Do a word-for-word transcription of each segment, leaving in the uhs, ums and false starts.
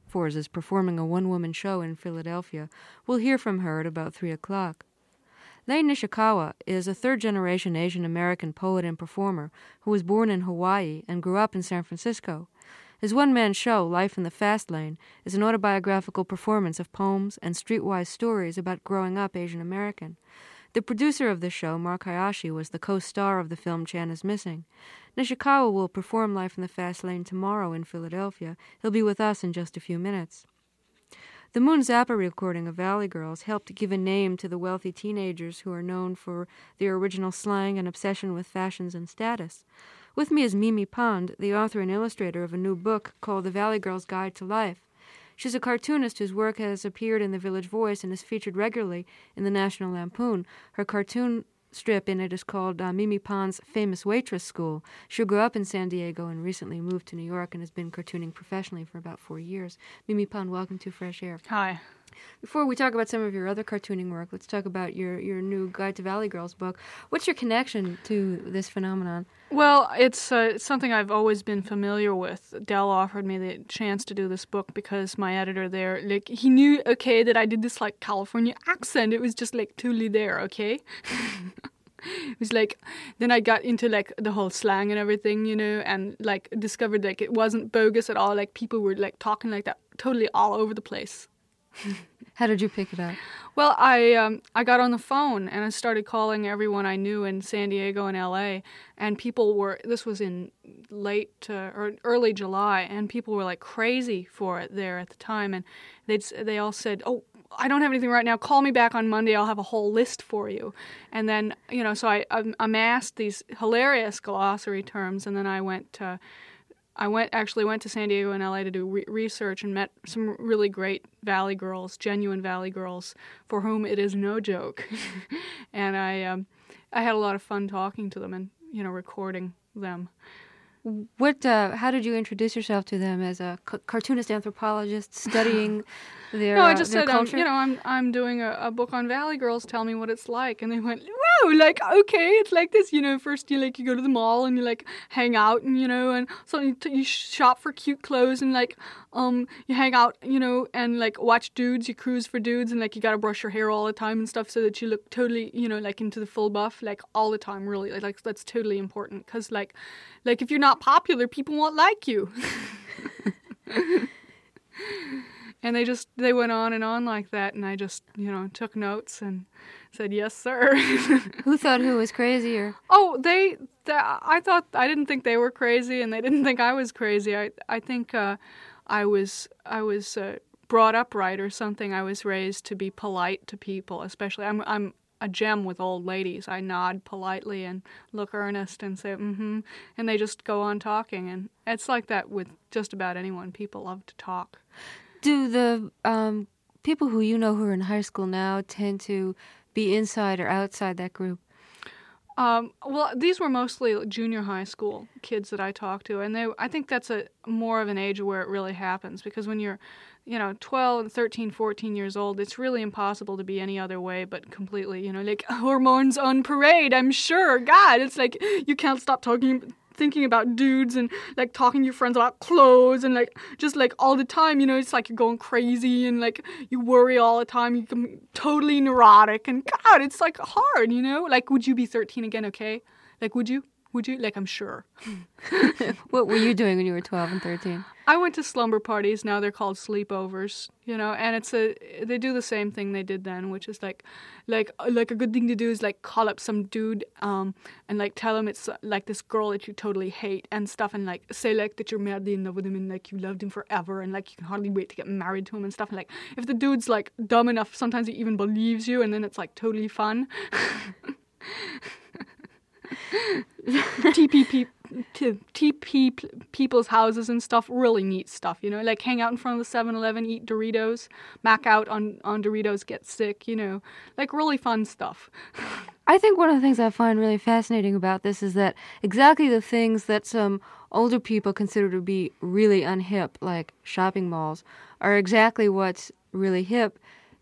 Fours is performing a one-woman show in Philadelphia. We'll hear from her at about three o'clock. Lei Nishikawa is a third-generation Asian-American poet and performer who was born in Hawaii and grew up in San Francisco. His one-man show, Life in the Fast Lane, is an autobiographical performance of poems and streetwise stories about growing up Asian American. The producer of the show, Mark Hayashi, was the co-star of the film Chan is Missing. Nishikawa will perform Life in the Fast Lane tomorrow in Philadelphia. He'll be with us in just a few minutes. The Moon Zappa recording of Valley Girls helped give a name to the wealthy teenagers who are known for their original slang and obsession with fashions and status. With me is Mimi Pond, the author and illustrator of a new book called The Valley Girl's Guide to Life. She's a cartoonist whose work has appeared in the Village Voice and is featured regularly in the National Lampoon. Her cartoon strip in it is called uh, Mimi Pond's Famous Waitress School. She grew up in San Diego and recently moved to New York and has been cartooning professionally for about four years. Mimi Pond, welcome to Fresh Air. Hi. Before we talk about some of your other cartooning work, let's talk about your, your new Guide to Valley Girls book. What's your connection to this phenomenon? Well, it's, uh, it's something I've always been familiar with. Dell offered me the chance to do this book because my editor there, like, he knew, okay, that I did this, like, California accent. It was just, like, totally there, okay? It was like, then I got into, like, the whole slang and everything, you know, and, like, discovered, like, it wasn't bogus at all. Like, people were, like, talking like that totally all over the place. How did you pick it up? Well, I um, I got on the phone and I started calling everyone I knew in San Diego and L A, and people were, this was in late uh, or early July, and people were like crazy for it there at the time, and they'd they all said, "Oh, I don't have anything right now. Call me back on Monday. I'll have a whole list for you." And then, you know, so I um, amassed these hilarious glossary terms, and then I went to I went actually went to San Diego and L A to do re- research and met some really great Valley girls, genuine Valley girls, for whom it is no joke. And I um, I had a lot of fun talking to them and, you know, recording them. What? Uh, how did you introduce yourself to them as a c- cartoonist anthropologist studying their No, I just uh, their said, um, culture? you know, I'm I'm doing a, a book on Valley girls. Tell me what it's like. And they went, wow, like, okay, it's like this. You know, first you like you go to the mall and you like hang out and, you know, and so you, t- you shop for cute clothes and like um you hang out, you know, and like watch dudes. You cruise for dudes and like you gotta brush your hair all the time and stuff so that you look totally, you know, like into the full buff, like all the time. Really, like, like that's totally important because like like if you're not popular, people won't like you. And they just, they went on and on like that, and I just, you know, took notes and said, yes, sir. Who thought who was crazier? Oh, they, they, I thought, I didn't think they were crazy, and they didn't think I was crazy. I, I think uh, I was, I was uh, brought up right or something. I was raised to be polite to people, especially, I'm, I'm a gem with old ladies. I nod politely and look earnest and say, mm-hmm, and they just go on talking, and it's like that with just about anyone. People love to talk. Do the um, people who you know who are in high school now tend to be inside or outside that group? Um, well, these were mostly junior high school kids that I talked to, and they, I think that's a more of an age where it really happens, because when you're, you know, twelve, thirteen, fourteen years old, it's really impossible to be any other way but completely, you know, like hormones on parade, I'm sure. God, it's like you can't stop talking thinking about dudes and like talking to your friends about clothes and like just like all the time, you know, it's like you're going crazy and like you worry all the time, you become totally neurotic, and God, it's like hard, you know, like would you be thirteen again? Okay, like would you would you like I'm sure. What were you doing when you were twelve and thirteen? I went to slumber parties. Now they're called sleepovers, you know, and it's a they do the same thing they did then, which is like like like a good thing to do is like call up some dude um and like tell him it's like this girl that you totally hate and stuff, and like say like that you're madly in love with him and like you loved him forever and like you can hardly wait to get married to him and stuff, and like if the dude's like dumb enough, sometimes he even believes you, and then it's like totally fun. T P P T P people's houses and stuff, really neat stuff, you know, like hang out in front of the seven eleven, eat Doritos, mac out on, on Doritos, get sick, you know, like really fun stuff. I think one of the things I find really fascinating about this is that exactly the things that some older people consider to be really unhip, like shopping malls, are exactly what's really hip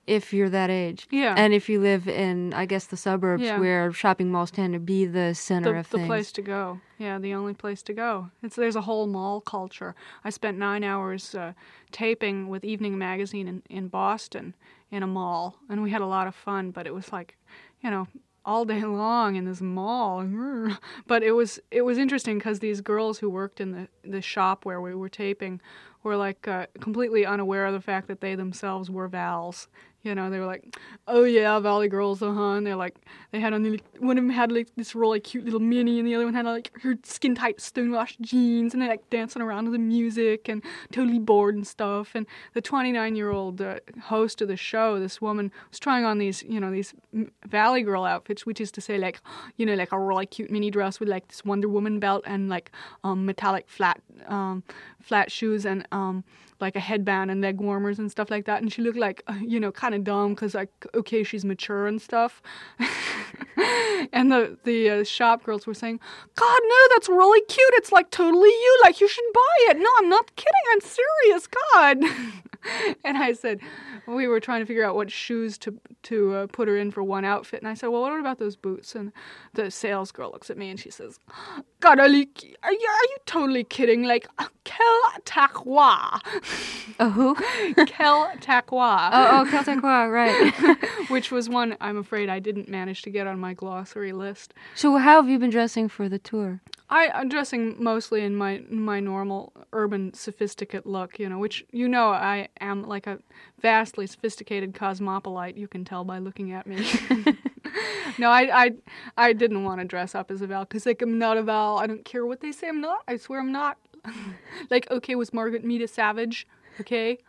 if you're that age. Yeah. And if you live in, I guess, the suburbs Yeah. where shopping malls tend to be the center the, of the things. place to go. Yeah, the only place to go. It's there's a whole mall culture. I spent nine hours uh, taping with Evening Magazine in, in Boston in a mall, and we had a lot of fun. But it was like, you know, all day long in this mall. But it was it was interesting because these girls who worked in the the shop where we were taping were like uh, completely unaware of the fact that they themselves were Vals. You know, they were like, "Oh yeah, Valley Girls, uh huh." And they're like, they had on the, one of them had like this really cute little mini, and the other one had like her skin tight stonewashed jeans, and they like dancing around to the music and totally bored and stuff. And the twenty-nine year old uh, host of the show, this woman, was trying on these, you know, these Valley Girl outfits, which is to say, like, you know, like a really cute mini dress with like this Wonder Woman belt and like um metallic flat um flat shoes and um. like a headband and leg warmers and stuff like that. And she looked like, uh, you know, kind of dumb because, like, okay, she's mature and stuff. And the, the uh, shop girls were saying, God, no, that's really cute. It's, like, totally you. Like, you should buy it. No, I'm not kidding. I'm serious. God. And I said, we were trying to figure out what shoes to to uh, put her in for one outfit. And I said, well, what about those boots? And the sales girl looks at me and she says, God, are you, are you, are you totally kidding? Like, quel taqwa. Oh, who? Quel taqwa. Oh, oh, quel taqwa, right. Which was one I'm afraid I didn't manage to get on my glossary list. So how have you been dressing for the tour? I, I'm dressing mostly in my my normal urban sophisticate look, you know, which, you know, I am like a vastly sophisticated cosmopolite. You can tell by looking at me. No, I, I, I didn't want to dress up as a Val because, like, I'm not a Val. I don't care what they say I'm not. I swear I'm not. Like, okay, was Margaret Mead a savage? Okay.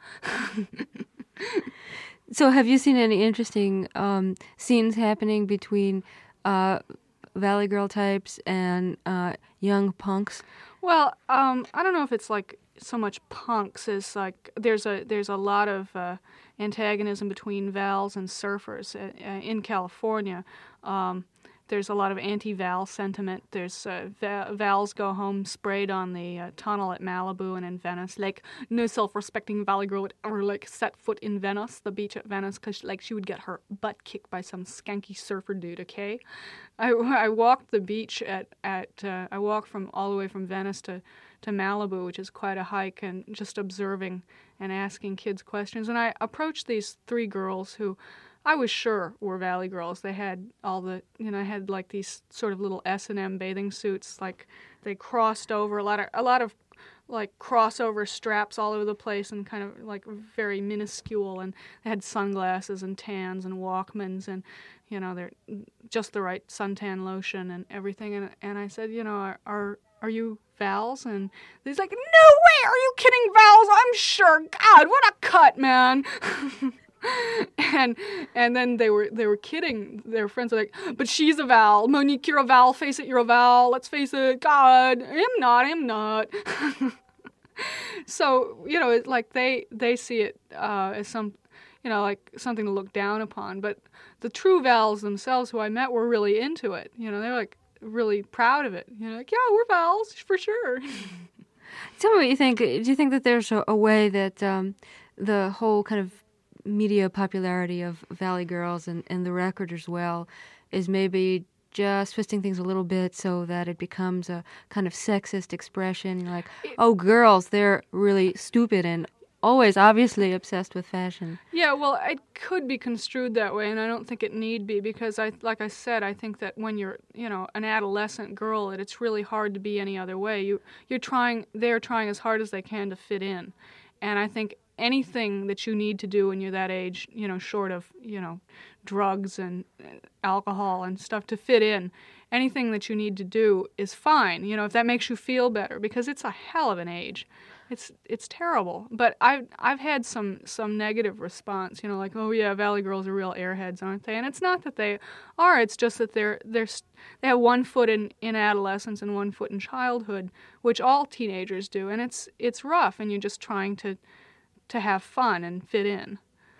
So have you seen any interesting um, scenes happening between uh, Valley Girl types and uh, young punks? Well, um, I don't know if it's like so much punks as like there's a there's a lot of uh, antagonism between Vals and surfers uh, uh, in California. Um, there's a lot of anti-Val sentiment. There's uh, Va- Vals go home sprayed on the uh, tunnel at Malibu and in Venice. Like, no self-respecting Valley girl would ever like set foot in Venice, the beach at Venice, because like she would get her butt kicked by some skanky surfer dude. Okay, I, I walked the beach at at uh, I walked from all the way from Venice to to Malibu, which is quite a hike, and just observing and asking kids questions. And I approached these three girls who I was sure were Valley Girls. They had all the, you know, had like these sort of little S and M bathing suits, like they crossed over a lot of, a lot of like crossover straps all over the place and kind of like very minuscule, and they had sunglasses and tans and Walkmans and, you know, they're just the right suntan lotion and everything. And and I said, you know, are are, are you Vals? And he's like, no way, are you kidding, Vals? I'm sure. God, what a cut, man. and and then they were they were kidding. Their friends were like, but she's a Val. Monique, you're a Val. Face it, you're a Val. Let's face it. God, I'm not. I'm not. So, you know, it's like they they see it uh, as some, you know, like something to look down upon. But the true Vals themselves, who I met, were really into it. You know, they were like really proud of it. You know, like, yeah, we're Vals for sure. Tell me what you think. Do you think that there's a, a way that um, the whole kind of media popularity of Valley Girls and, and the record as well is maybe just twisting things a little bit so that it becomes a kind of sexist expression? Like, oh, girls, they're really stupid and always obviously obsessed with fashion. Yeah, well, it could be construed that way, and I don't think it need be, because I, like I said, I think that when you're, you know, an adolescent girl, it, it's really hard to be any other way. You, you're trying, they're trying as hard as they can to fit in, and I think anything that you need to do when you're that age, you know, short of, you know, drugs and alcohol and stuff to fit in, anything that you need to do is fine, you know, if that makes you feel better, because it's a hell of an age. It's it's terrible. But I've, I've had some, some negative response, you know, like, oh yeah, Valley Girls are real airheads, aren't they? And it's not that they are, it's just that they're, they're, they have one foot in, in adolescence and one foot in childhood, which all teenagers do, and it's it's rough, and you're just trying to to have fun and fit in.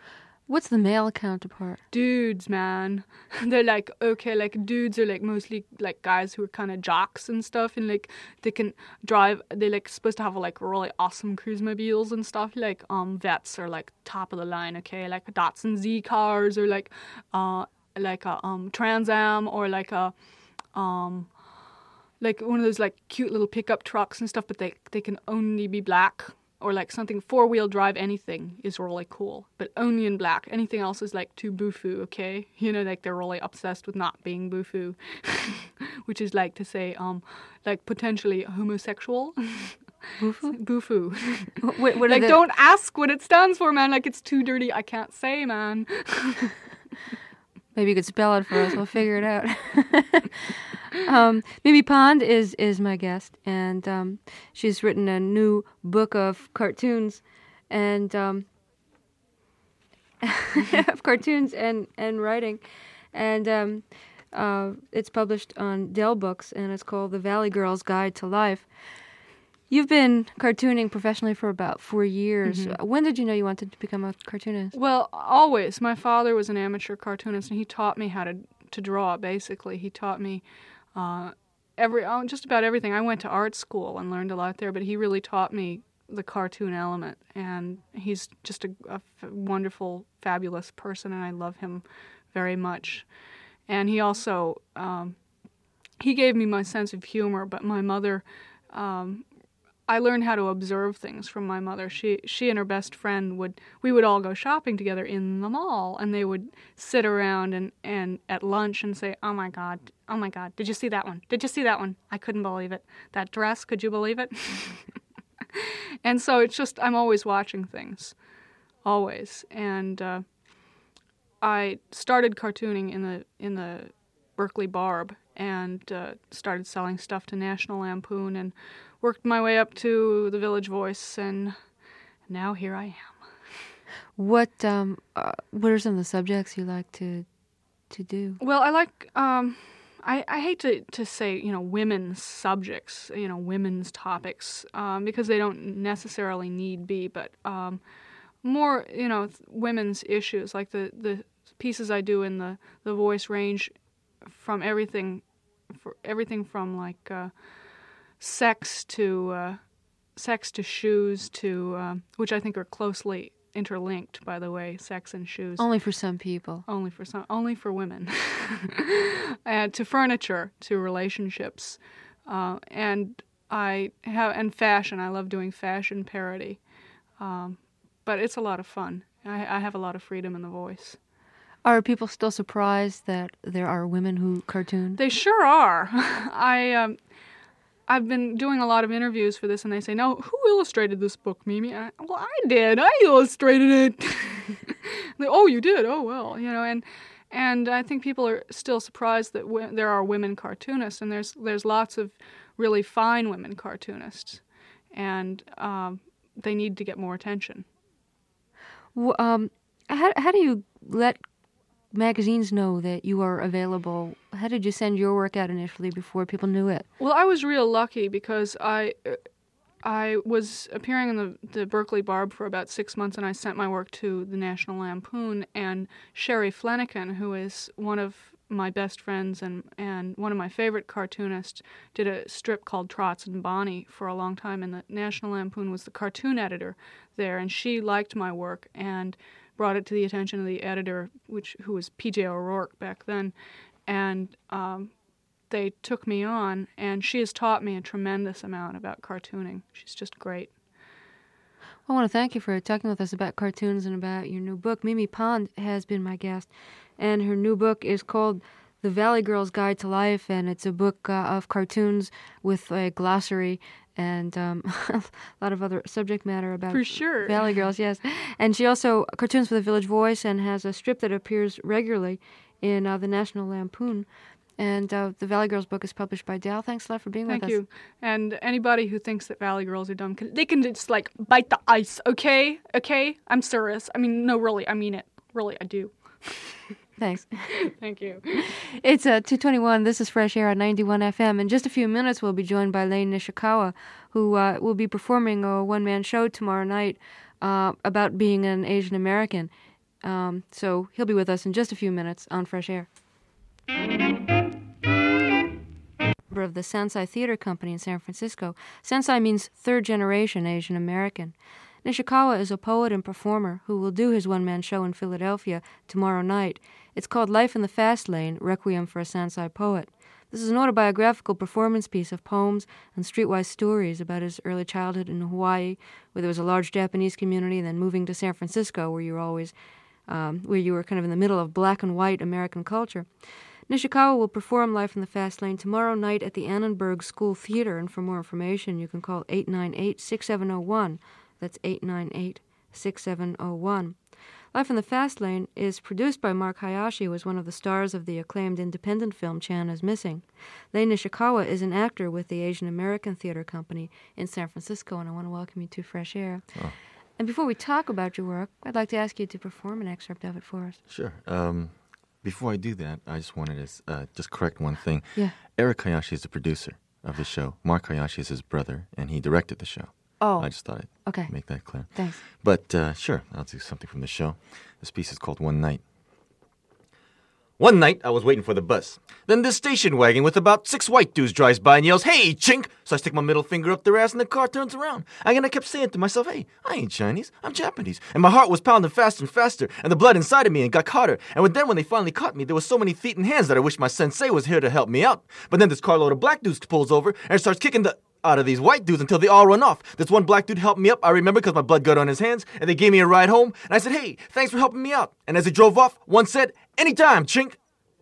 What's the male counterpart? Dudes, man. They're like, okay, like dudes are like mostly like guys who are kind of jocks and stuff, and like they can drive, they're like supposed to have like really awesome cruise mobiles and stuff. Like um Vets are like top of the line, okay, like Datsun Z cars, or like uh like a um Trans Am, or like a um like one of those like cute little pickup trucks and stuff, but they they can only be black, or like something four-wheel drive. Anything is really cool, but only in black. Anything else is like too boofoo, okay? You know, like they're really obsessed with not being boofoo, which is like to say um like potentially homosexual. Boofoo? Boofoo. What, what are Like the- don't ask what it stands for, man. Like it's too dirty, I can't say, man. Maybe you could spell it for us. We'll figure it out. um, Mimi Pond is, is my guest, and um, she's written a new book of cartoons, and um, of cartoons and, and writing, and um, uh, it's published on Dell Books, and it's called The Valley Girl's Guide to Life. You've been cartooning professionally for about four years. Mm-hmm. When did you know you wanted to become a cartoonist? Well, always. My father was an amateur cartoonist, and he taught me how to to draw. Basically, he taught me uh, every oh, just about everything. I went to art school and learned a lot there, but he really taught me the cartoon element. And he's just a, a f- wonderful, fabulous person, and I love him very much. And he also um, he gave me my sense of humor. But my mother. Um, I learned how to observe things from my mother. She she and her best friend would, we would all go shopping together in the mall, and they would sit around and, and at lunch and say, oh my God, oh my God, did you see that one? Did you see that one? I couldn't believe it. That dress, could you believe it? And so it's just, I'm always watching things, always. And uh, I started cartooning in the in the Berkeley Barb, and uh, started selling stuff to National Lampoon, and worked my way up to the Village Voice, and now here I am. What um uh, what are some of the subjects you like to to do? Well, I like um, I, I hate to, to say you know women's subjects, you know women's topics, um, because they don't necessarily need be, but um, more you know th- women's issues, like the, the pieces I do in the, the Voice range from everything, for everything from like. Uh, Sex to uh, sex to shoes to uh, which I think are closely interlinked, by the way. Sex and shoes. Only for some people. Only for some. Only for women. And to furniture, to relationships, uh, and I have and fashion. I love doing fashion parody, um, but it's a lot of fun. I, I have a lot of freedom in the voice. Are people still surprised that there are women who cartoon? They sure are. I. Um, I've been doing a lot of interviews for this, and they say, "No, who illustrated this book, Mimi?" I, well, I did. I illustrated it. They, oh, you did? Oh, well, you know. And and I think people are still surprised that w- there are women cartoonists, and there's there's lots of really fine women cartoonists, and um, they need to get more attention. Well, um, how how do you let magazines know that you are available? How did you send your work out initially before people knew it? Well, I was real lucky because I I was appearing in the, the Berkeley Barb for about six months, and I sent my work to the National Lampoon, and Sherry Flanagan, who is one of my best friends and, and one of my favorite cartoonists, did a strip called Trots and Bonnie for a long time, and the National Lampoon was the cartoon editor there, and she liked my work and brought it to the attention of the editor, which who was P J O'Rourke back then, and um, they took me on, and she has taught me a tremendous amount about cartooning. She's just great. I want to thank you for talking with us about cartoons and about your new book. Mimi Pond has been my guest, and her new book is called The Valley Girl's Guide to Life, and it's a book uh, of cartoons with a glossary and um, a lot of other subject matter about For sure. Valley Girls, yes. And she also cartoons for the Village Voice and has a strip that appears regularly in uh, the National Lampoon. And uh, the Valley Girls book is published by Dell. Thanks a lot for being Thank with us. you. And anybody who thinks that Valley Girls are dumb, can, they can just, like, bite the ice, okay? Okay? I'm serious. I mean, no, really, I mean it. Really, I do. Thanks. Thank you. It's uh, two twenty-one. This is Fresh Air on ninety-one F M. In just a few minutes, we'll be joined by Lane Nishikawa, who uh, will be performing a one-man show tomorrow night uh, about being an Asian American. Um, so he'll be with us in just a few minutes on Fresh Air. Of the Sansai Theater Company in San Francisco. Sansai means third generation Asian American. Nishikawa is a poet and performer who will do his one-man show in Philadelphia tomorrow night. It's called Life in the Fast Lane, Requiem for a Sansai Poet. This is an autobiographical performance piece of poems and streetwise stories about his early childhood in Hawaii, where there was a large Japanese community, then moving to San Francisco, where you were always, um, where you were kind of in the middle of black and white American culture. Nishikawa will perform Life in the Fast Lane tomorrow night at the Annenberg School Theater, and for more information, you can call eight nine eight, six seven zero one. That's eight nine eight, six seven zero one. Life in the Fast Lane is produced by Mark Hayashi, who was one of the stars of the acclaimed independent film Chan is Missing. Lane Nishikawa is an actor with the Asian American Theater Company in San Francisco, and I want to welcome you to Fresh Air. Oh. And before we talk about your work, I'd like to ask you to perform an excerpt of it for us. Sure. Um... Before I do that, I just wanted to uh, just correct one thing. Yeah. Eric Hayashi is the producer of the show. Mark Hayashi is his brother, and he directed the show. Oh. I just thought I'd okay. make that clear. Thanks. But uh, sure, I'll do something from the show. This piece is called One Night. One night, I was waiting for the bus. Then this station wagon with about six white dudes drives by and yells, "Hey, chink!" So I stick my middle finger up their ass and the car turns around. And I kept saying to myself, "Hey, I ain't Chinese, I'm Japanese." And my heart was pounding faster and faster, and the blood inside of me and got hotter. And then when they finally caught me, there was so many feet and hands that I wish my sensei was here to help me out. But then this carload of black dudes pulls over and starts kicking the out of these white dudes until they all run off. This one black dude helped me up, I remember, because my blood got on his hands, and they gave me a ride home. And I said, "Hey, thanks for helping me out." And as he drove off, one said, "Anytime, chink."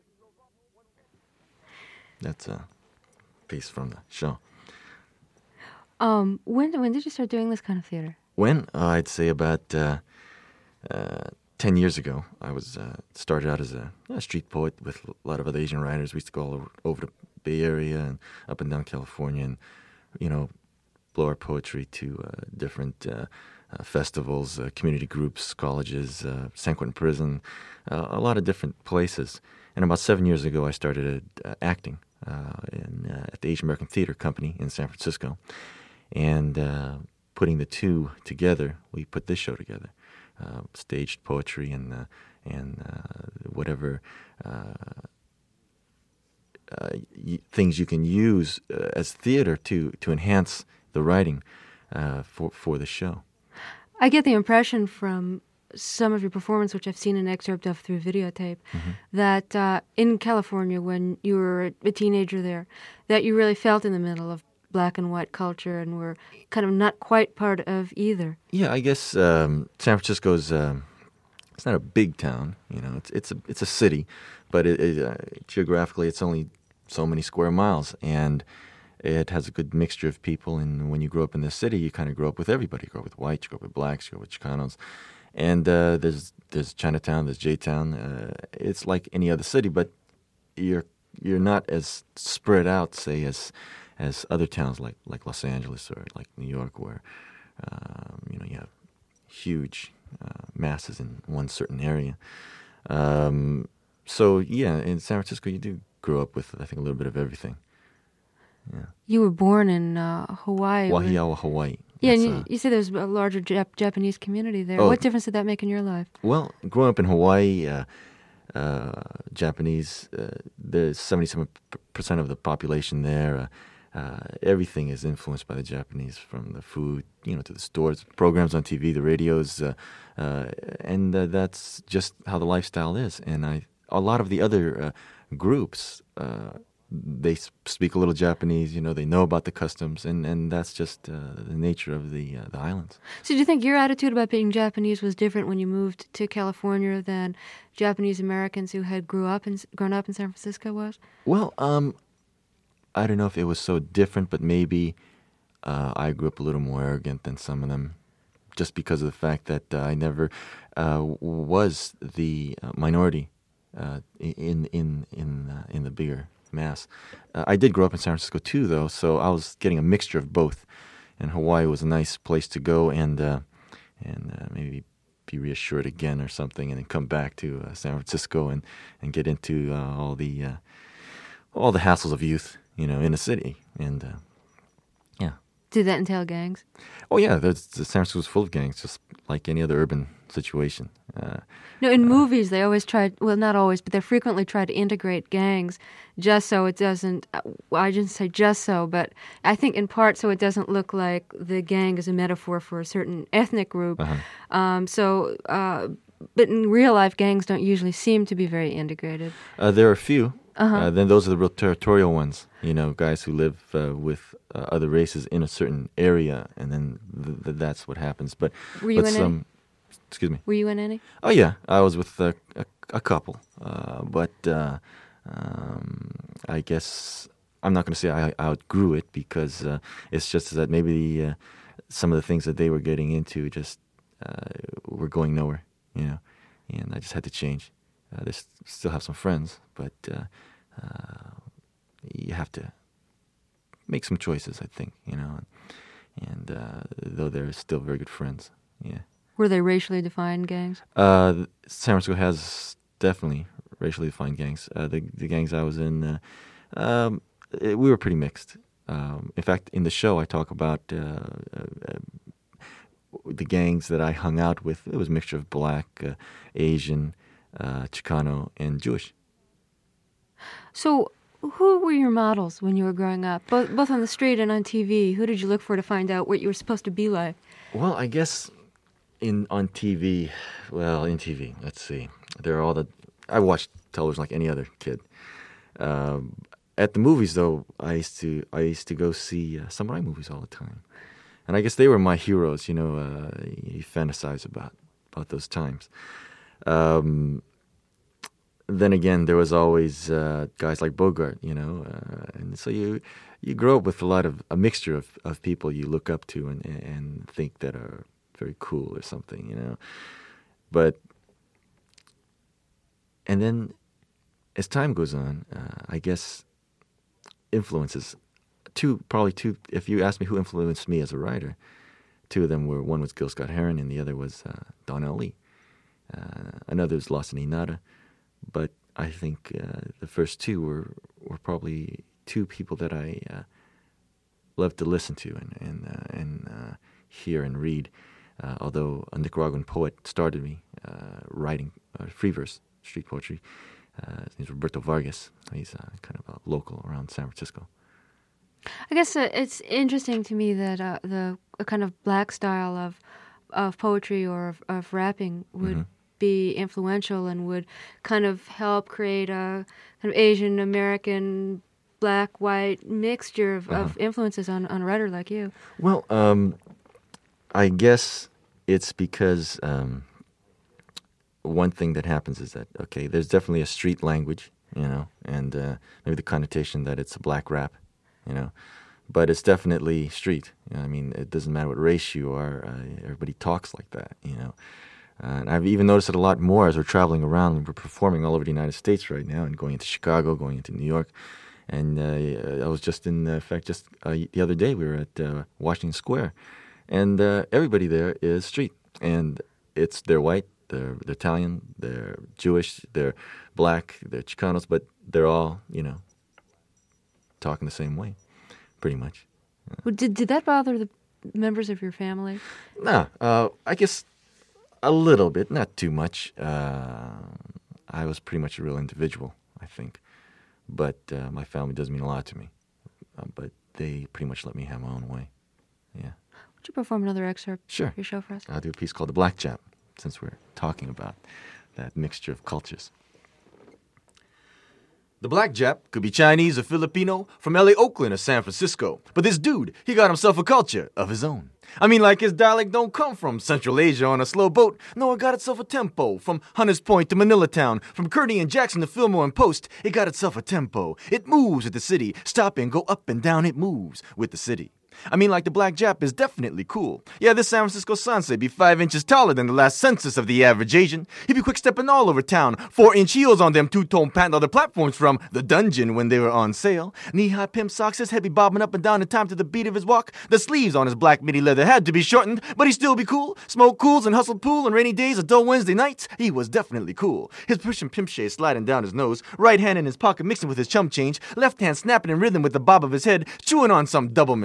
That's a piece from the show. Um, when when did you start doing this kind of theater? When? Uh, I'd say about uh, uh, ten years ago. I was uh, started out as a, a street poet with a lot of other Asian writers. We used to go all over, over the Bay Area and up and down California and, you know, blow our poetry to uh, different uh, uh, festivals, uh, community groups, colleges, uh, San Quentin Prison, uh, a lot of different places. And about seven years ago, I started uh, acting uh, in, uh, at the Asian American Theater Company in San Francisco. And uh, putting the two together, we put this show together. Uh, staged poetry and uh, and uh, whatever uh, uh, y- things you can use uh, as theater to, to enhance the writing uh, for, for the show. I get the impression from some of your performance, which I've seen an excerpt of through videotape, mm-hmm. that uh, in California, when you were a teenager there, that you really felt in the middle of black and white culture and were kind of not quite part of either. Yeah, I guess um, San Francisco's um, it's not a big town, you know. It's it's a it's a city, but it, it, uh, geographically, it's only so many square miles, and it has a good mixture of people. And when you grow up in the city, you kind of grow up with everybody. You grow up with whites, you grow up with blacks, you grow up with Chicanos. And uh, there's there's Chinatown, there's J-Town. Uh, it's like any other city, but you're you're not as spread out, say, as as other towns like, like Los Angeles or like New York, where um, you know you have huge uh, masses in one certain area. Um, so yeah, in San Francisco, you do grow up with, I think, a little bit of everything. Yeah. You were born in uh, Hawaii. Wahiawa, Hawaii. Yeah, That's, and you, uh, you said there's a larger Jap- Japanese community there. Oh. What difference did that make in your life? Well, growing up in Hawaii, uh, uh, Japanese, uh, there's seventy-seven percent of the population there. Uh, uh, everything is influenced by the Japanese, from the food, you know, to the stores, programs on T V, the radios, uh, uh, and uh, that's just how the lifestyle is. And I, a lot of the other uh, groups, uh, they speak a little Japanese, you know, they know about the customs, and, and that's just uh, the nature of the uh, the islands. So do you think your attitude about being Japanese was different when you moved to California than Japanese Americans who had grew up in, grown up in San Francisco was? Well, um, I don't know if it was so different, but maybe uh, I grew up a little more arrogant than some of them, just because of the fact that uh, I never uh, was the uh, minority uh, in in in uh, in the bigger mass. Uh, I did grow up in San Francisco too, though, so I was getting a mixture of both. And Hawaii was a nice place to go and uh, and uh, maybe be reassured again or something, and then come back to uh, San Francisco and, and get into uh, all the uh, all the hassles of youth, you know, in the city. And uh, yeah. Did that entail gangs? Oh yeah, the, the San Francisco was full of gangs, just like any other urban situation. Uh, No, in uh, movies they always try, well, not always, but they frequently try to integrate gangs just so it doesn't, well, I didn't say just so, but I think in part so it doesn't look like the gang is a metaphor for a certain ethnic group. Uh-huh. Um, so, uh, but in real life, gangs don't usually seem to be very integrated. Uh, there are a few. Uh-huh. Uh, then those are the real territorial ones. You know, guys who live uh, with uh, other races in a certain area, and then th- th- that's what happens. But Were you but in some, any? excuse me. Were you in any? Oh yeah, I was with a, a, a couple, uh, but uh, um, I guess I'm not going to say I, I outgrew it because uh, it's just that maybe uh, some of the things that they were getting into just uh, were going nowhere, you know, and I just had to change. Uh, they st- still have some friends, but uh, uh, you have to make some choices, I think, you know, and uh, though they're still very good friends, yeah. Were they racially defined gangs? Uh, San Francisco has definitely racially defined gangs. Uh, the the gangs I was in, uh, um, it, we were pretty mixed. Um, in fact, in the show, I talk about uh, uh, uh, the gangs that I hung out with. It was a mixture of black, uh, Asian, uh, Chicano, and Jewish. So, who were your models when you were growing up, both both on the street and on T V? Who did you look for to find out what you were supposed to be like? Well, I guess in on T V, well, in T V, let's see. There are all the. I watched television like any other kid. Um, at the movies, though, I used to I used to go see uh, samurai movies all the time, and I guess they were my heroes. You know, uh, you fantasize about about those times. Um, then again, there was always uh, guys like Bogart. You know, uh, and so you you grow up with a lot of a mixture of, of people you look up to and and think that are very cool or something, you know. But and then as time goes on, uh, I guess influences two probably two. If you ask me who influenced me as a writer, two of them were one was Gil Scott Heron and the other was uh, Donnell Lee. Uh, another was Lawson Inada, but I think uh, the first two were were probably two people that I uh, loved to listen to and and uh, and uh, hear and read. Uh, although a Nicaraguan poet started me uh, writing uh, free verse, street poetry. Uh, his name's Roberto Vargas. He's uh, kind of a local around San Francisco. I guess uh, it's interesting to me that uh, the a kind of black style of of poetry or of, of rapping would Mm-hmm. be influential and would kind of help create a kind of Asian American black white mixture of, Uh-huh. of influences on, on a writer like you. Well, um, I guess it's because um, one thing that happens is that, okay, there's definitely a street language, you know, and uh, maybe the connotation that it's a black rap, you know, but it's definitely street. You know, I mean, it doesn't matter what race you are, uh, everybody talks like that, you know. Uh, and I've even noticed it a lot more as we're traveling around. We're performing all over the United States right now and going into Chicago, going into New York. And uh, I was just in, uh, fact, just uh, the other day we were at uh, Washington Square. And uh, everybody there is street. And it's they're white, they're, they're Italian, they're Jewish, they're black, they're Chicanos, but they're all, you know, talking the same way, pretty much. Well, Did did that bother the members of your family? Nah, uh, I guess a little bit, not too much. Uh, I was pretty much a real individual, I think. But uh, my family does mean a lot to me. Uh, but they pretty much let me have my own way. Yeah. Would you perform another excerpt Sure. of your show for us? I'll do a piece called The Black Jap, since we're talking about that mixture of cultures. The Black Jap could be Chinese or Filipino, from L A, Oakland, or San Francisco. But this dude, he got himself a culture of his own. I mean, like his dialect don't come from Central Asia on a slow boat. No, it got itself a tempo. From Hunters Point to Manila Town, from Kearney and Jackson to Fillmore and Post, it got itself a tempo. It moves with the city. Stop and go up and down, it moves with the city. I mean, like the Black Jap is definitely cool. Yeah, this San Francisco Sansei be five inches taller than the last census of the average Asian. He be quick-stepping all over town. Four-inch heels on them two-tone patent leather platforms from the dungeon when they were on sale. Knee-high pimp socks, his head be bobbing up and down in time to the beat of his walk. The sleeves on his black midi leather had to be shortened, but he still be cool. Smoke cools and hustle pool on rainy days or dull Wednesday nights. He was definitely cool. His Persian pimp shade sliding down his nose. Right hand in his pocket mixing with his chum change. Left hand snapping in rhythm with the bob of his head. Chewing on some doublemint. Leave a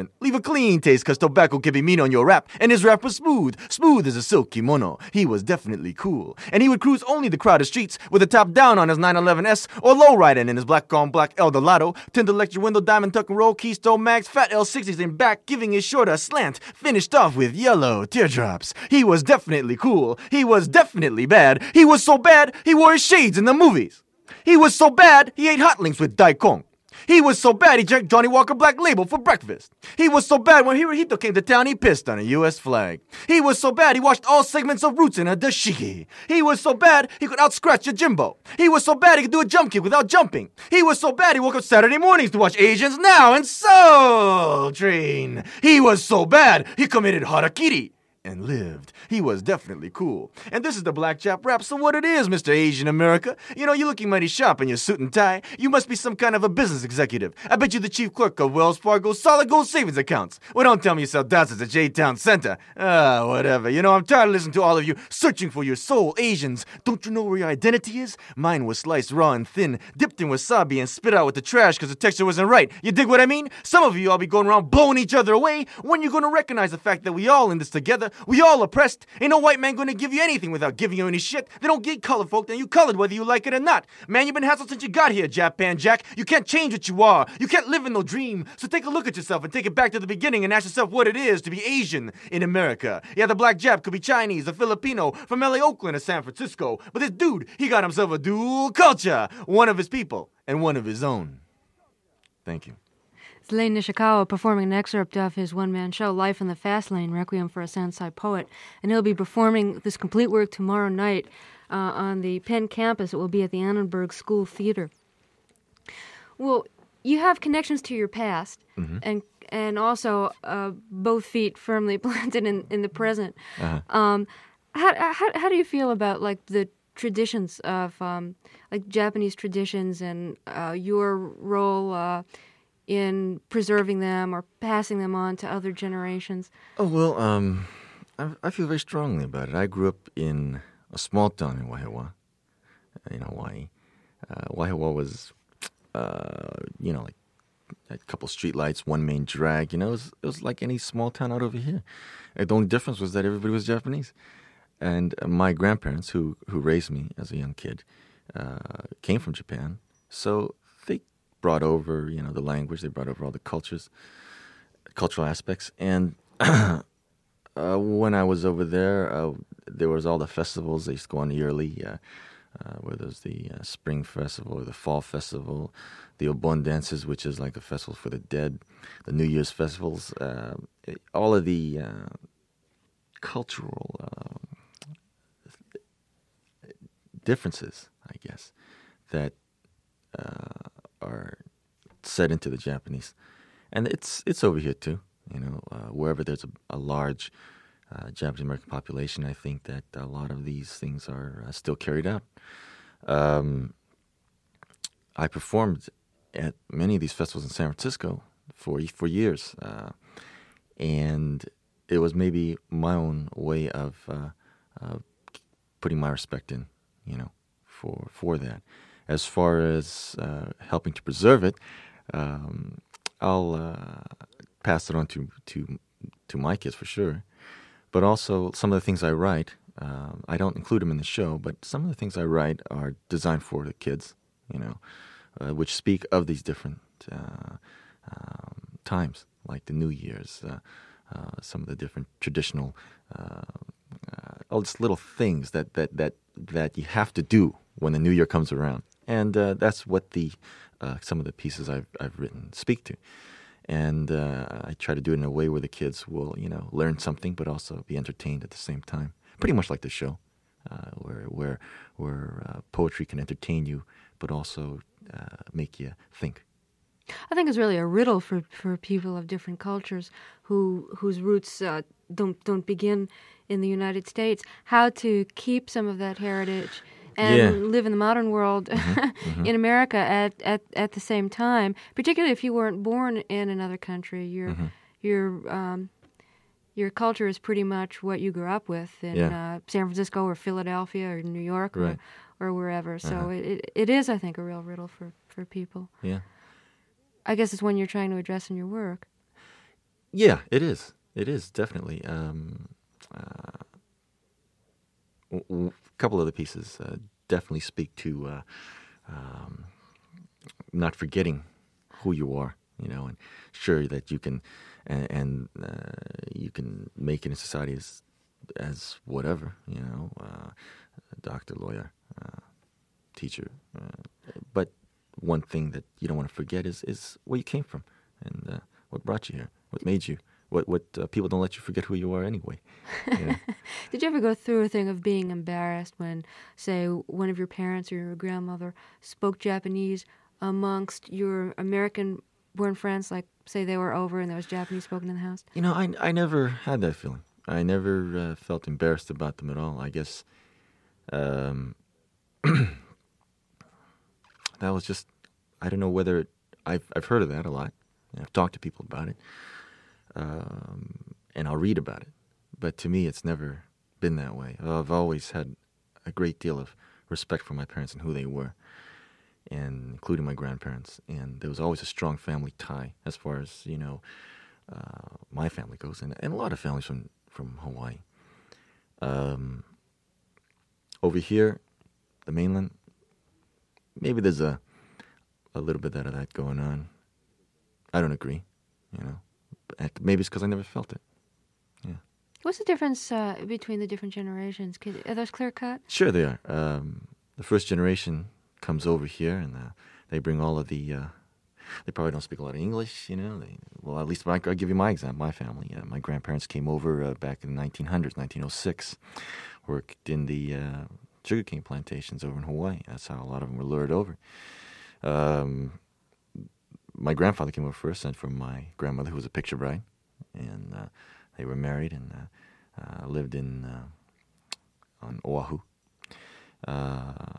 clean taste, cause tobacco can be mean on your rap. And his rap was smooth, smooth as a silk kimono. He was definitely cool. And he would cruise only the crowded streets with the top down on his nine eleven S or low riding in his black on black Eldorado. Tint electric window, diamond tuck and roll, Keystone mags, fat L sixties in back, giving his short a slant, finished off with yellow teardrops. He was definitely cool. He was definitely bad. He was so bad, he wore his shades in the movies. He was so bad, he ate hot links with daikon. He was so bad, he drank Johnny Walker Black Label for breakfast. He was so bad, when Hirohito came to town, he pissed on a U S flag. He was so bad, he washed all segments of roots in a dashiki. He was so bad, he could out-scratch a Jimbo. He was so bad, he could do a jump kick without jumping. He was so bad, he woke up Saturday mornings to watch Asians Now and Soul Train. He was so bad, he committed harakiri and lived. He was definitely cool. And this is the Black Jap Rap, so what it is, Mister Asian America. You know, you're looking mighty sharp in your suit and tie. You must be some kind of a business executive. I bet you're the chief clerk of Wells Fargo's solid gold savings accounts. Well, don't tell me you sell dances at J-Town Center. Ah, whatever. You know, I'm tired of listening to all of you searching for your soul, Asians. Don't you know where your identity is? Mine was sliced raw and thin, dipped in wasabi and spit out with the trash because the texture wasn't right. You dig what I mean? Some of you all be going around blowing each other away. When you going to recognize the fact that we all in this together? We all oppressed. Ain't no white man gonna give you anything without giving you any shit. They don't get colored folk, then you colored whether you like it or not. Man, you've been hassled since you got here, Japan Jack. You can't change what you are. You can't live in no dream. So take a look at yourself and take it back to the beginning and ask yourself what it is to be Asian in America. Yeah, the black Jap could be Chinese or Filipino from L A, Oakland, or San Francisco. But this dude, he got himself a dual culture. One of his people and one of his own. Thank you. It's Lane Nishikawa performing an excerpt of his one-man show, Life in the Fast Lane, Requiem for a Sansai Poet. And he'll be performing this complete work tomorrow night uh, on the Penn campus. It will be at the Annenberg School Theater. Well, you have connections to your past, mm-hmm. and and also uh, both feet firmly planted in, in the present. Uh-huh. Um, how, how how do you feel about, like, the traditions of, um, like, Japanese traditions and uh, your role uh in preserving them or passing them on to other generations? Oh, well, um, I, I feel very strongly about it. I grew up in a small town in Waihewa, in Hawaii. Uh, Waihewa was, uh, you know, like a couple street lights, one main drag. You know, it was, it was like any small town out over here. And the only difference was that everybody was Japanese. And uh, my grandparents, who, who raised me as a young kid, uh, came from Japan. So they brought over, you know, the language. They brought over all the cultures, cultural aspects. And uh, when I was over there, uh, there was all the festivals. They used to go on yearly, uh, uh, where there's the uh, spring festival or the fall festival, the Obon dances, which is like a festival for the dead, the New Year's festivals, uh, all of the uh, cultural uh, differences, I guess, that uh, are set into the Japanese, and it's it's over here too. You know, uh, wherever there's a, a large uh, Japanese American population, I think that a lot of these things are uh, still carried out. Um, I performed at many of these festivals in San Francisco for for years, uh, and it was maybe my own way of uh, uh, putting my respect in, you know, for for that. As far as uh, helping to preserve it, um, I'll uh, pass it on to, to to my kids for sure. But also some of the things I write, um, I don't include them in the show, but some of the things I write are designed for the kids, you know, uh, which speak of these different uh, um, times, like the New Year's, uh, uh, some of the different traditional, uh, uh, all these little things that, that, that, that you have to do when the New Year comes around. And uh, that's what the uh, some of the pieces I've I've written speak to, and uh, I try to do it in a way where the kids will, you know, learn something, but also be entertained at the same time. Pretty much like the show, uh, where where where uh, poetry can entertain you, but also uh, make you think. I think it's really a riddle for, for people of different cultures who whose roots uh, don't don't begin in the United States. How to keep some of that heritage and yeah. live in the modern world mm-hmm, mm-hmm. in America at, at, at the same time, particularly if you weren't born in another country. Your mm-hmm. your um, your culture is pretty much what you grew up with in yeah. uh, San Francisco or Philadelphia or New York right. or, or wherever. So uh-huh. it, it it is, I think, a real riddle for, for people. Yeah. I guess it's one you're trying to address in your work. Yeah, it is. It is definitely. Um, uh, w- w- a couple of the pieces uh, definitely speak to uh, um, not forgetting who you are, you know, and sure that you can, and, and uh, you can make it in society as as whatever, you know, uh, doctor, lawyer, uh, teacher, uh, but one thing that you don't want to forget is is where you came from and uh, what brought you here, what made you. What what uh, people don't let you forget who you are anyway. You know? Did you ever go through a thing of being embarrassed when, say, one of your parents or your grandmother spoke Japanese amongst your American-born friends, like, say, they were over and there was Japanese spoken in the house? You know, I, I never had that feeling. I never uh, felt embarrassed about them at all. I guess um, that was just, I don't know whether, it, I've, I've heard of that a lot. I've talked to people about it. Um, and I'll read about it. But to me, it's never been that way. I've always had a great deal of respect for my parents and who they were, and including my grandparents. And there was always a strong family tie as far as, you know, uh, my family goes, and, and a lot of families from, from Hawaii. Um, over here, the mainland, maybe there's a, a little bit of that going on. I don't agree, you know. Maybe it's because I never felt it. Yeah. What's the difference uh, between the different generations? Are those clear cut? Sure, they are. Um, the first generation comes over here, and uh, they bring all of the. Uh, they probably don't speak a lot of English, you know. They, well, at least I'll give you my example. My family, uh, my grandparents came over uh, back in the nineteen hundreds, nineteen oh six, worked in the uh, sugarcane plantations over in Hawaii. That's how a lot of them were lured over. Um, My grandfather came over first, and from my grandmother, who was a picture bride, and uh, they were married and uh, uh, lived in uh, on Oahu. Uh,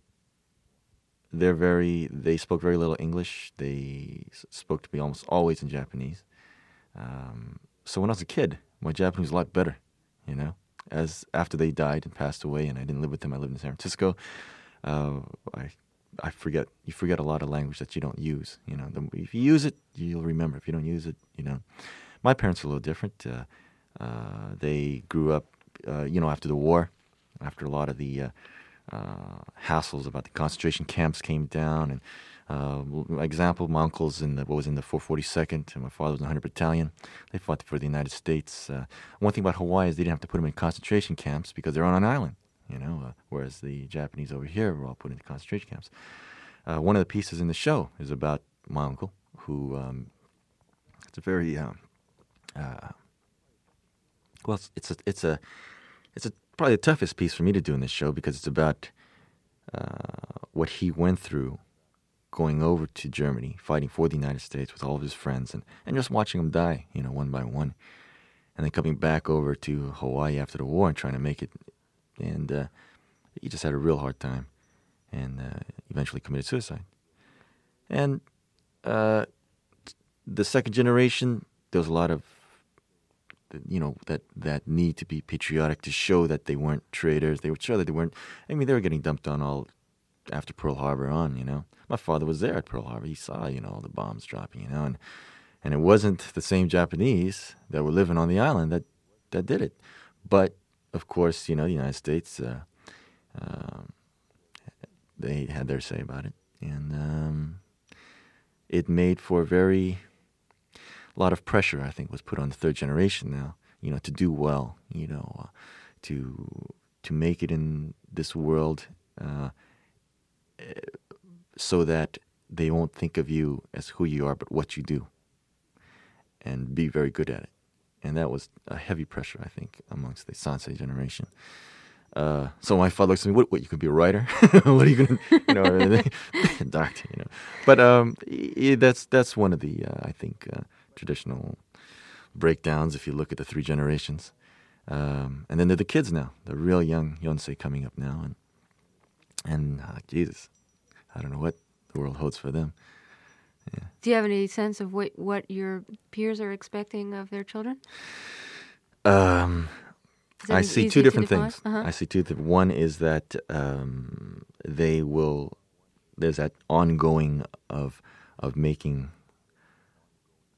they're very. They spoke very little English. They spoke to me almost always in Japanese. Um, so when I was a kid, my Japanese was a lot better. You know, as after they died and passed away, and I didn't live with them. I lived in San Francisco. Uh, I. I forget. You forget a lot of language that you don't use. You know, the, if you use it, you'll remember. If you don't use it, you know. My parents are a little different. Uh, uh, they grew up, uh, you know, after the war, after a lot of the uh, uh, hassles about the concentration camps came down. And uh, example, my uncle's in the what was in the four forty-second, and my father was in the one hundred Battalion. They fought for the United States. Uh, one thing about Hawaii is they didn't have to put them in concentration camps because they're on an island. You know, uh, whereas the Japanese over here were all put into concentration camps. Uh, one of the pieces in the show is about my uncle, who um, it's a very um, uh, well, it's, it's a it's a it's a probably the toughest piece for me to do in this show because it's about uh, what he went through going over to Germany, fighting for the United States with all of his friends, and, and just watching them die, you know, one by one, and then coming back over to Hawaii after the war and trying to make it. And uh, he just had a real hard time and uh, eventually committed suicide. And uh, the second generation, there was a lot of, you know, that, that need to be patriotic to show that they weren't traitors. They were sure that they weren't, I mean, they were getting dumped on all after Pearl Harbor on, you know. My father was there at Pearl Harbor. He saw, you know, all the bombs dropping, you know. And, and it wasn't the same Japanese that were living on the island that, that did it. But of course, you know, the United States, uh, uh, they had their say about it. And um, it made for a very, a lot of pressure, I think, was put on the third generation now, you know, to do well, you know, uh, to to make it in this world uh, so that they won't think of you as who you are, but what you do, and be very good at it. And that was a heavy pressure, I think, amongst the Sansei generation. Uh, so my father looks at me, what, what, you could be a writer? What are you going to, you know, doctor, you know. But um, that's that's one of the, uh, I think, uh, traditional breakdowns if you look at the three generations. Um, and then they're the kids now, the real young Yonsei coming up now. And, and uh, Jesus, I don't know what the world holds for them. Yeah. Do you have any sense of what, what your peers are expecting of their children? Um, I see two different things. Uh-huh. I see two. Th- one is that um, they will. There's that ongoing of of making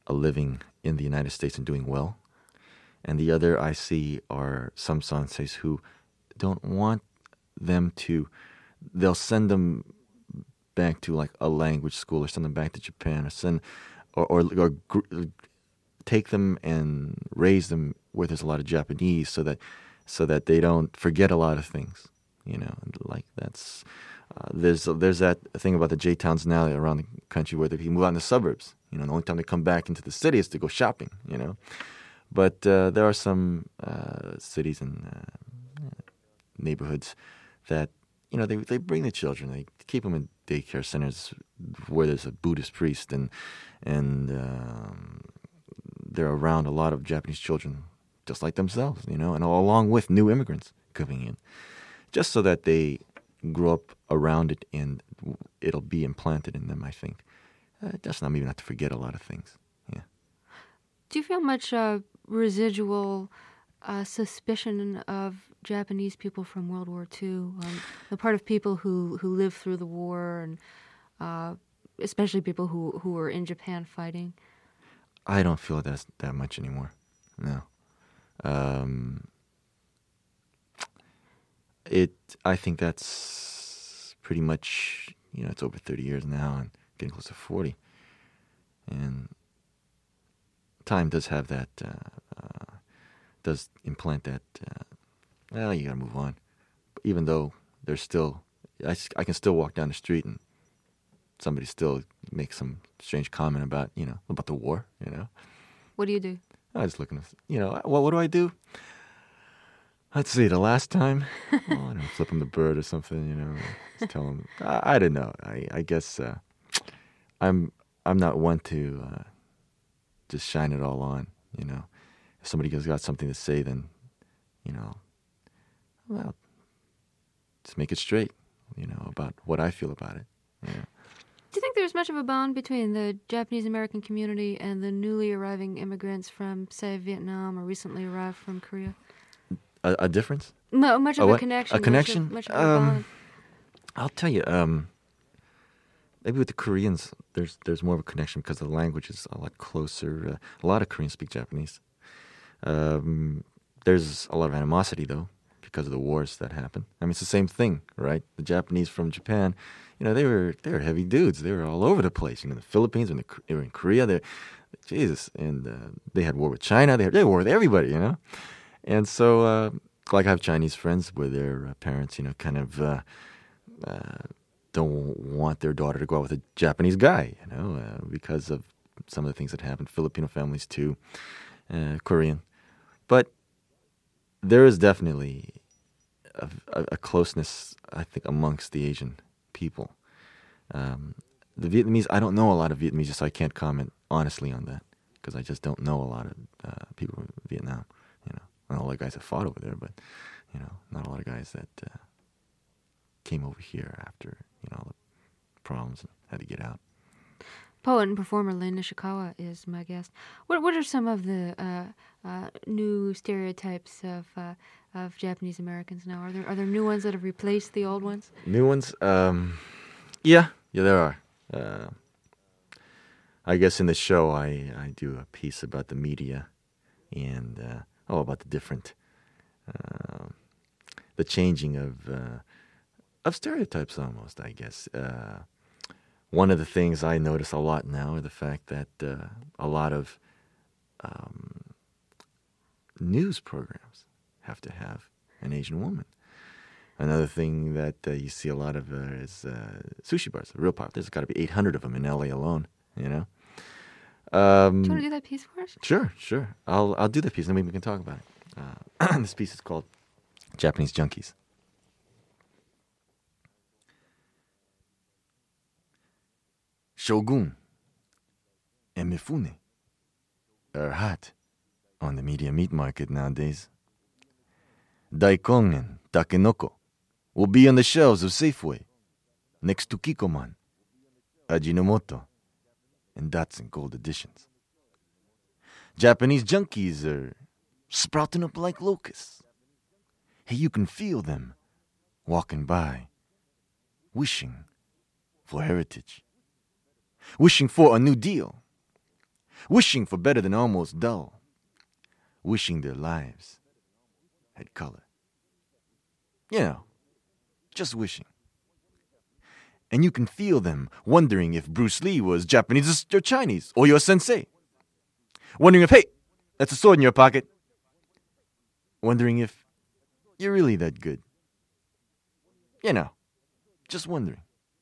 a living in the United States and doing well. And the other I see are some sanseis who don't want them to, they'll send them back to like a language school or send them back to Japan or send, or, or, or gr- take them and raise them where there's a lot of Japanese so that, so that they don't forget a lot of things, you know, like that's, uh, there's, there's that thing about the J-towns now around the country where they move out in the suburbs. You know, the only time they come back into the city is to go shopping, you know. But uh, there are some uh, cities and uh, neighborhoods that, you know, they they bring the children. They keep them in daycare centers where there's a Buddhist priest, and and um, they're around a lot of Japanese children just like themselves, you know, and along with new immigrants coming in, just so that they grow up around it and it'll be implanted in them, I think. Uh, just not maybe not to forget a lot of things. Yeah. Do you feel much uh, residual uh, suspicion of Japanese people from World War Two, um, the part of people who, who lived through the war, and uh, especially people who, who were in Japan fighting? I don't feel that that much anymore. No. Um, it. I think that's pretty much, you know, it's over thirty years now and getting close to forty. And time does have that, uh, uh, does implant that, uh, well, you gotta move on. Even though there's still, I, I can still walk down the street and somebody still makes some strange comment about, you know, about the war, you know. What do you do? I was looking, you know, what, what do I do? Let's see, the last time, oh, I don't know, flip him the bird or something, you know, just tell him, I, I don't know. I, I guess uh, I'm I'm not one to uh, just shine it all on, you know. If somebody has got something to say, then, you know, well, just make it straight, you know, about what I feel about it. Yeah. Do you think there's much of a bond between the Japanese-American community and the newly arriving immigrants from, say, Vietnam or recently arrived from Korea? A, a difference? No, much A of a what? connection. A connection? Much of, much of a Um, bond. I'll tell you, um, maybe with the Koreans, there's there's more of a connection because the language is a lot closer. Uh, a lot of Koreans speak Japanese. Um, there's a lot of animosity, though, because of the wars that happened. I mean, it's the same thing, right? The Japanese from Japan, you know, they were they were heavy dudes. They were all over the place. You know, the Philippines, and the, they were in Korea. They, Jesus, and uh, they had war with China. They had, they had war with everybody, you know. And so, uh, like, I have Chinese friends where their uh, parents, you know, kind of uh, uh, don't want their daughter to go out with a Japanese guy, you know, uh, because of some of the things that happened. Filipino families too, uh, Korean. But there is definitely a, a, a closeness, I think, amongst the Asian people. Um, the Vietnamese, I don't know a lot of Vietnamese, so I can't comment honestly on that because I just don't know a lot of uh, people from Vietnam, you know. Not a lot of guys that fought over there, but, you know, not a lot of guys that uh, came over here after, you know, all the problems and had to get out. Poet and performer Lane Nishikawa is my guest. What what are some of the uh, uh, new stereotypes of uh, of Japanese Americans now? Are there are there new ones that have replaced the old ones? New ones? Um, yeah, yeah, there are. Uh, I guess in the show I, I do a piece about the media and... Uh, Oh, about the different, uh, the changing of uh, of stereotypes almost, I guess. Uh, one of the things I notice a lot now is the fact that uh, a lot of um, news programs have to have an Asian woman. Another thing that uh, you see a lot of uh, is uh, sushi bars, real popular. There's got to be eight hundred of them in L A alone, you know. Um, Do you want to do that piece for us? Sure, sure. I'll I'll do that piece, and then we can talk about it. Uh, this piece is called Japanese Junkies. Shogun and Mifune are hot on the media meat market nowadays. Daikon and takenoko will be on the shelves of Safeway, next to Kikkoman, Ajinomoto, and Datsun Gold Editions. Japanese junkies are sprouting up like locusts. Hey, you can feel them walking by, wishing for heritage, wishing for a new deal, wishing for better than almost dull, wishing their lives had color. You know, just wishing. And you can feel them wondering if Bruce Lee was Japanese or Chinese, or your sensei. Wondering if, hey, that's a sword in your pocket. Wondering if you're really that good. You know, just wondering.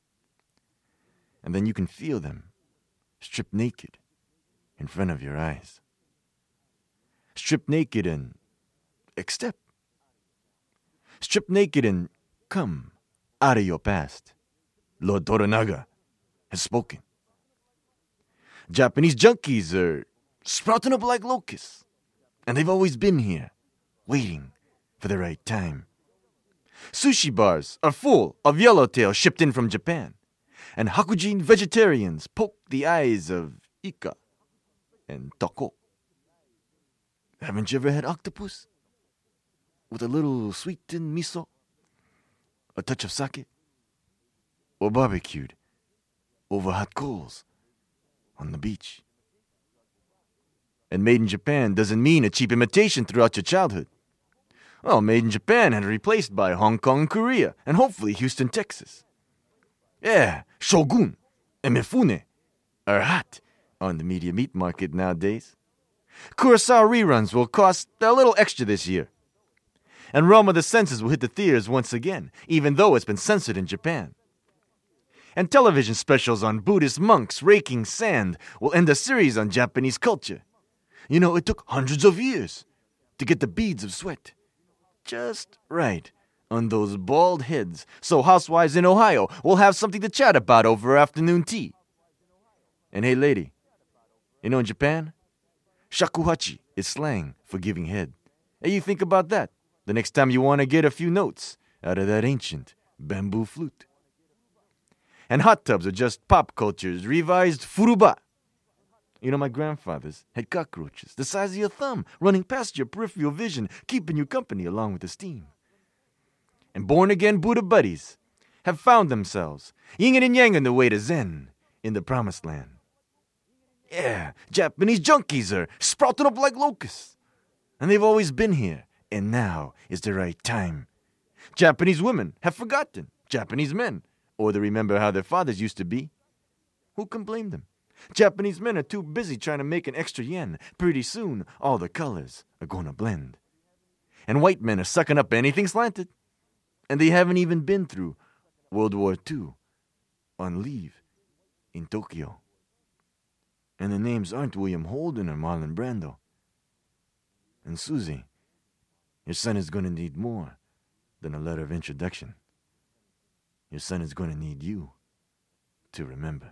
And then you can feel them stripped naked in front of your eyes. Stripped naked and accept. Stripped naked and come out of your past. Lord Toranaga has spoken. Japanese junkies are sprouting up like locusts, and they've always been here, waiting for the right time. Sushi bars are full of yellowtail shipped in from Japan, and Hakujin vegetarians poke the eyes of Ika and Tako. Haven't you ever had octopus? With a little sweetened miso? A touch of sake? Or barbecued over hot coals on the beach? And made in Japan doesn't mean a cheap imitation throughout your childhood. Well, made in Japan and replaced by Hong Kong, Korea, and hopefully Houston, Texas. Yeah, Shogun and Mifune are hot on the media meat market nowadays. Kurosawa reruns will cost a little extra this year. And Realm of the Senses will hit the theaters once again, even though it's been censored in Japan. And television specials on Buddhist monks raking sand will end a series on Japanese culture. You know, it took hundreds of years to get the beads of sweat just right on those bald heads, so housewives in Ohio will have something to chat about over afternoon tea. And hey, lady, you know in Japan, shakuhachi is slang for giving head. Hey, you think about that the next time you want to get a few notes out of that ancient bamboo flute. And hot tubs are just pop culture's revised furuba. You know, my grandfathers had cockroaches the size of your thumb running past your peripheral vision, keeping you company along with the steam. And born-again Buddha buddies have found themselves yin and yang on the way to Zen in the promised land. Yeah, Japanese junkies are sprouting up like locusts. And they've always been here, and now is the right time. Japanese women have forgotten Japanese men, or they remember how their fathers used to be. Who can blame them? Japanese men are too busy trying to make an extra yen. Pretty soon, all the colors are gonna blend. And white men are sucking up anything slanted. And they haven't even been through World War Two on leave in Tokyo. And the names aren't William Holden or Marlon Brando. And Susie, your son is gonna need more than a letter of introduction. Your son is going to need you to remember.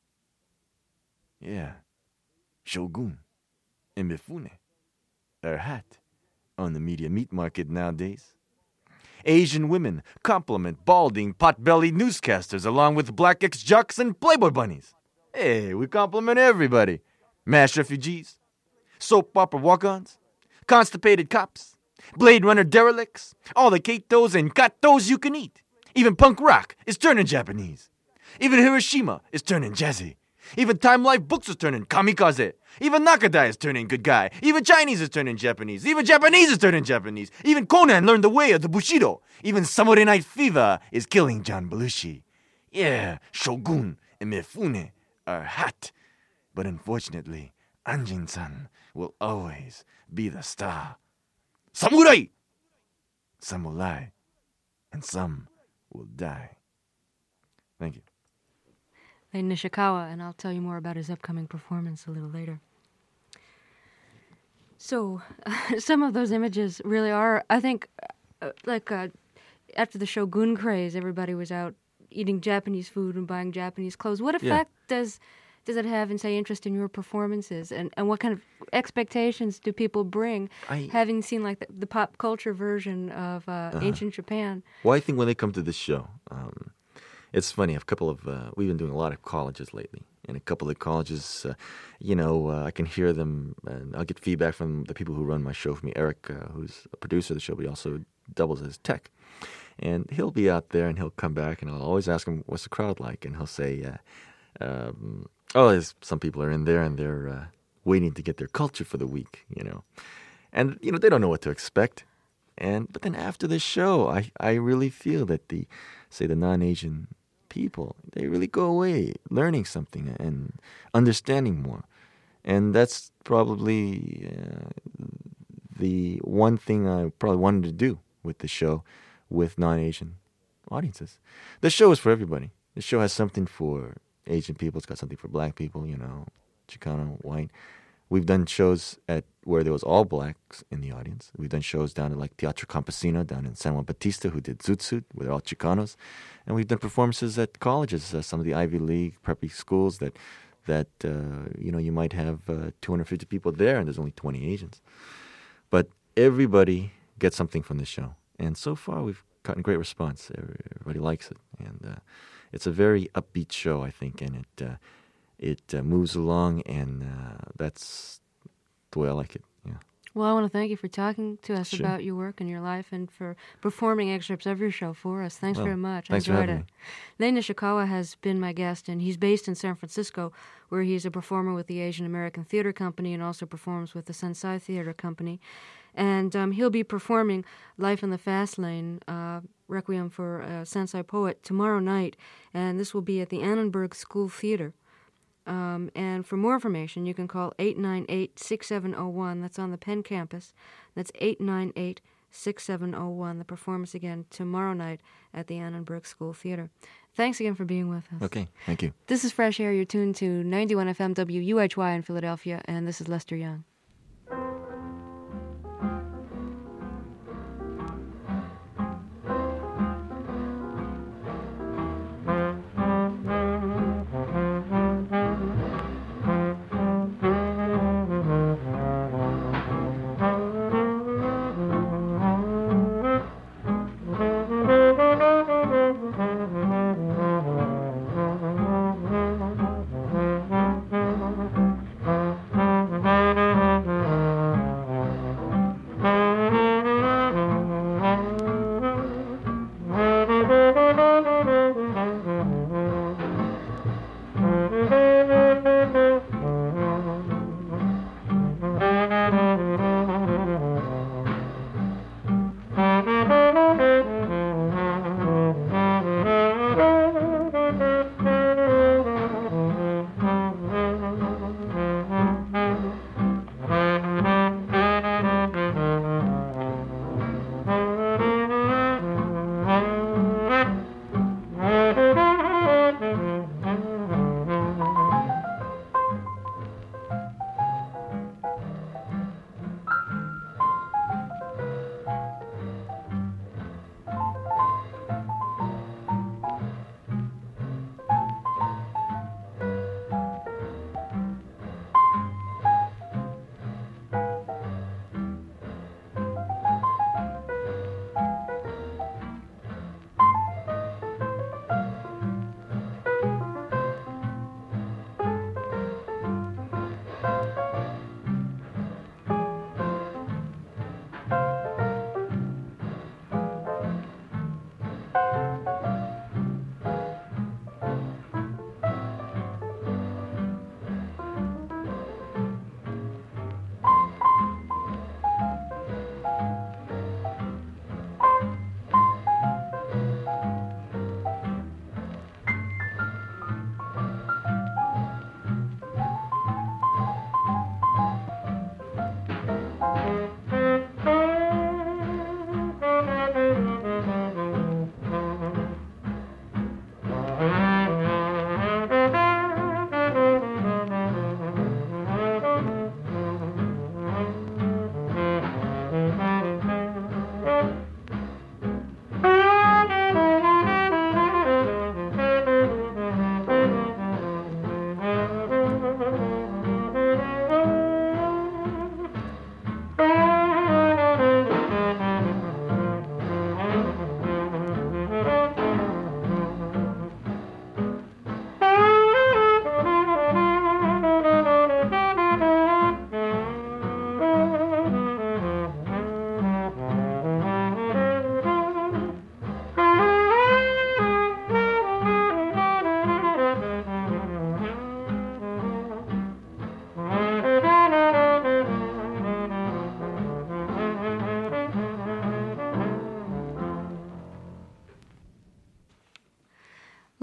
Yeah, Shogun and Mifune are hot on the media meat market nowadays. Asian women compliment balding, pot-bellied newscasters along with black ex-jocks and Playboy bunnies. Hey, we compliment everybody. Mass refugees, soap opera walk-ons, constipated cops, Blade Runner derelicts, all the Katos and Katos you can eat. Even punk rock is turning Japanese. Even Hiroshima is turning jazzy. Even Time Life Books is turning kamikaze. Even Nakadai is turning good guy. Even Chinese is turning Japanese. Even Japanese is turning Japanese. Even Conan learned the way of the Bushido. Even Samurai Night Fever is killing John Belushi. Yeah, Shogun and Mifune are hot. But unfortunately, Anjin-san will always be the star. Samurai! Some will lie, and some will die. Thank you. Lane Nishikawa, and I'll tell you more about his upcoming performance a little later. So, uh, some of those images really are, I think, uh, like uh, after the Shogun craze, everybody was out eating Japanese food and buying Japanese clothes. What effect yeah. does does it have in, say, interest in your performances? And, and what kind of expectations do people bring, I, having seen, like, the, the pop culture version of uh, uh, ancient Japan? Well, I think when they come to this show, um, it's funny. I have a couple of, uh, we've been doing a lot of colleges lately. And a couple of colleges, uh, you know, uh, I can hear them, and I'll get feedback from the people who run my show for me. Eric, uh, who's a producer of the show, but he also doubles as tech. And he'll be out there, and he'll come back, and I'll always ask him, what's the crowd like? And he'll say, uh, um, oh, there's, some people are in there, and they're uh, waiting to get their culture for the week, you know. And, you know, they don't know what to expect. And but then after the show, I, I really feel that the, say, the non-Asian people, they really go away learning something and understanding more. And that's probably uh, the one thing I probably wanted to do with the show with non-Asian audiences. The show is for everybody. The show has something for Asian people. It's got something for black people, you know, Chicano, white. We've done shows at where there was all blacks in the audience. We've done shows down at like Teatro Campesino down in San Juan Bautista who did Zoot Suit, where they're all Chicanos. And we've done performances at colleges, uh, some of the Ivy League preppy schools that, that uh, you know, you might have uh, two hundred fifty people there and there's only twenty Asians. But everybody gets something from this show. And so far we've gotten great response. Everybody likes it. And uh, it's a very upbeat show, I think, and it... Uh, It uh, moves along, and uh, that's the way I like it. Yeah. Well, I want to thank you for talking to us Sure. about your work and your life and for performing excerpts of your show for us. Thanks Well, very much. thanks I for enjoyed having it. Lane Nishikawa has been my guest, and he's based in San Francisco, where he's a performer with the Asian American Theater Company and also performs with the Sensai Theater Company. And um, he'll be performing Life in the Fast Lane, uh, Requiem for a Sensai Poet, tomorrow night, and this will be at the Annenberg School Theater. Um, and for more information, you can call eight nine eight, six seven zero one. That's on the Penn campus. That's eight nine eight, six seven zero one. The performance again tomorrow night at the Annenberg School Theater. Thanks again for being with us. Okay, thank you. This is Fresh Air. You're tuned to ninety-one F M W U H Y in Philadelphia, and this is Lester Young. Thank you.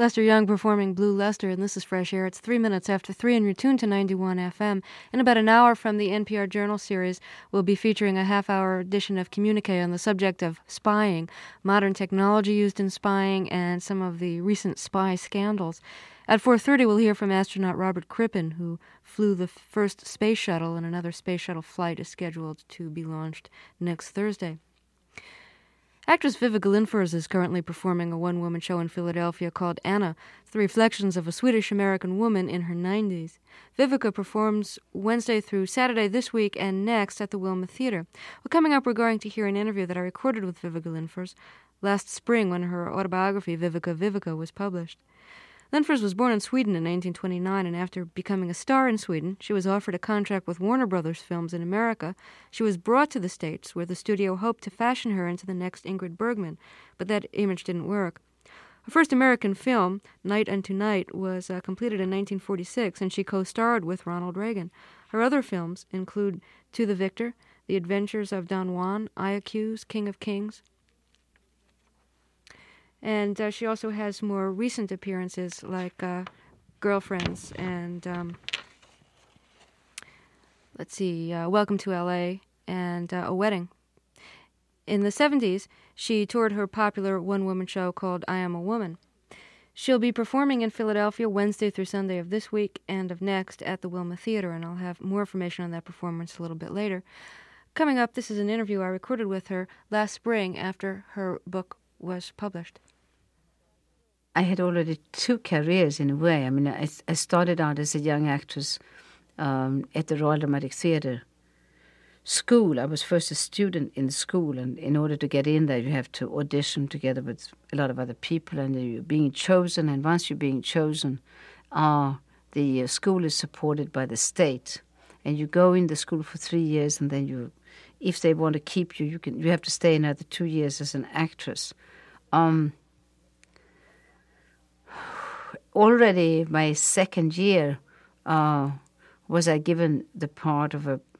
Lester Young performing Blue Lester, and this is Fresh Air. It's three minutes after three, and you're tuned to ninety-one F M. In about an hour from the N P R Journal series, we'll be featuring a half-hour edition of Communique on the subject of spying, modern technology used in spying, and some of the recent spy scandals. At four thirty, we'll hear from astronaut Robert Crippen, who flew the first space shuttle, and another space shuttle flight is scheduled to be launched next Thursday. Actress Vivica Lindfors is currently performing a one-woman show in Philadelphia called Anna, the reflections of a Swedish-American woman in her nineties. Vivica performs Wednesday through Saturday this week and next at the Wilma Theater. Well, coming up, we're going to hear an interview that I recorded with Vivica Lindfors last spring when her autobiography, Vivica Vivica, was published. Lindfors was born in Sweden in nineteen twenty-nine, and after becoming a star in Sweden, she was offered a contract with Warner Brothers Films in America. She was brought to the States, where the studio hoped to fashion her into the next Ingrid Bergman, but that image didn't work. Her first American film, Night Unto Night, was uh, completed in nineteen forty-six, and she co-starred with Ronald Reagan. Her other films include To the Victor, The Adventures of Don Juan, I Accuse, King of Kings. And uh, she also has more recent appearances like uh, Girlfriends and, um, let's see, uh, Welcome to L A and uh, A Wedding. In the seventies, she toured her popular one-woman show called I Am a Woman. She'll be performing in Philadelphia Wednesday through Sunday of this week and of next at the Wilma Theater, and I'll have more information on that performance a little bit later. Coming up, this is an interview I recorded with her last spring after her book was published. I had already two careers in a way. I mean, I, I started out as a young actress um, at the Royal Dramatic Theatre school. I was first a student in the school, and in order to get in there, you have to audition together with a lot of other people, and you're being chosen. And once you're being chosen, uh, the uh, school is supported by the state, and you go in the school for three years, and then you, if they want to keep you, you can you have to stay another two years as an actress. Um, Already my second year uh, was I given the part of a